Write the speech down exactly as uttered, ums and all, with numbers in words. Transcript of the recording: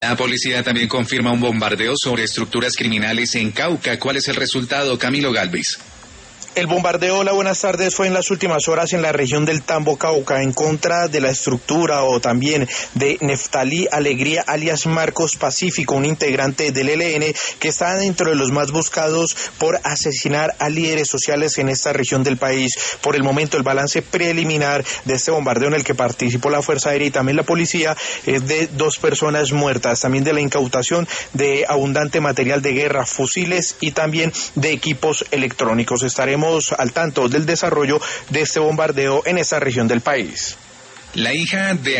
La policía también confirma un bombardeo sobre estructuras criminales en Cauca. ¿Cuál es el resultado, Camilo Galvez? El bombardeo, hola, buenas tardes, fue en las últimas horas en la región del Tambo, Cauca, en contra de la estructura o también de Neftalí Alegría, alias Marcos Pacífico, un integrante del E L N que está dentro de los más buscados por asesinar a líderes sociales en esta región del país. Por el momento, el balance preliminar de este bombardeo en el que participó la Fuerza Aérea y también la policía es de dos personas muertas, también de la incautación de abundante material de guerra, fusiles y también de equipos electrónicos. Estaremos al tanto del desarrollo de este bombardeo en esta región del país. La hija de